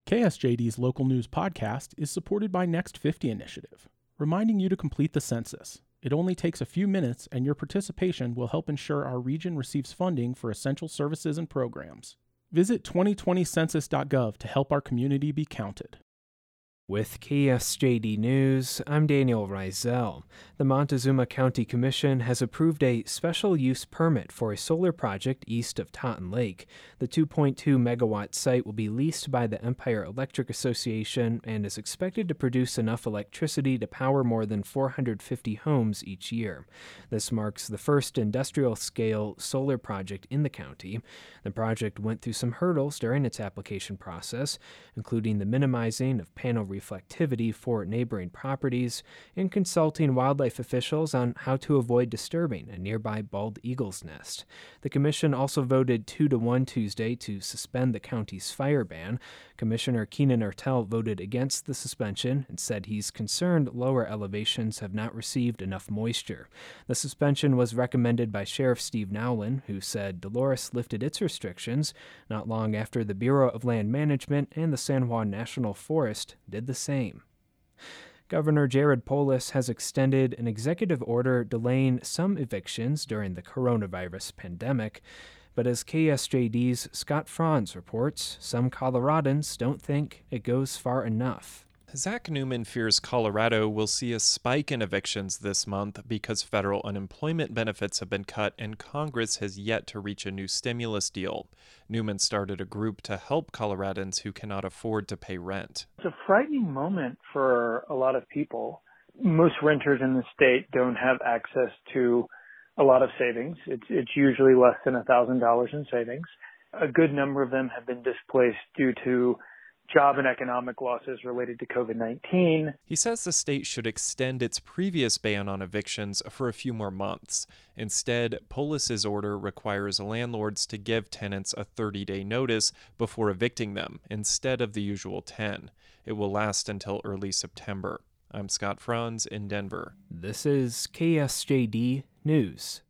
KSJD's local news podcast is supported by Next 50 Initiative, reminding you to complete the census. It only takes a few minutes, and your participation will help ensure our region receives funding for essential services and programs. Visit 2020census.gov to help our community be counted. With KSJD News, I'm Daniel Reisel. The Montezuma County Commission has approved a special use permit for a solar project east of Totten Lake. The 2.2 megawatt site will be leased by the Empire Electric Association and is expected to produce enough electricity to power more than 450 homes each year. This marks the first industrial-scale solar project in the county. The project went through some hurdles during its application process, including the minimizing of panel reflectivity for neighboring properties and consulting wildlife officials on how to avoid disturbing a nearby bald eagle's nest. The commission also voted 2-1 Tuesday to suspend the county's fire ban. Commissioner Keenan Ertel voted against the suspension and said he's concerned lower elevations have not received enough moisture. The suspension was recommended by Sheriff Steve Nowlin, who said Dolores lifted its restrictions not long after the Bureau of Land Management and the San Juan National Forest did the same. Governor Jared Polis has extended an executive order delaying some evictions during the coronavirus pandemic. But as KSJD's Scott Franz reports, some Coloradans don't think it goes far enough. Zach Newman fears Colorado will see a spike in evictions this month because federal unemployment benefits have been cut and Congress has yet to reach a new stimulus deal. Newman started a group to help Coloradans who cannot afford to pay rent. It's a frightening moment for a lot of people. Most renters in the state don't have access to a lot of savings. It's usually less than $1,000 in savings. A good number of them have been displaced due to job and economic losses related to COVID-19. He says the state should extend its previous ban on evictions for a few more months. Instead, Polis's order requires landlords to give tenants a 30-day notice before evicting them, instead of the usual 10. It will last until early September. I'm Scott Franz in Denver. This is KSJD News.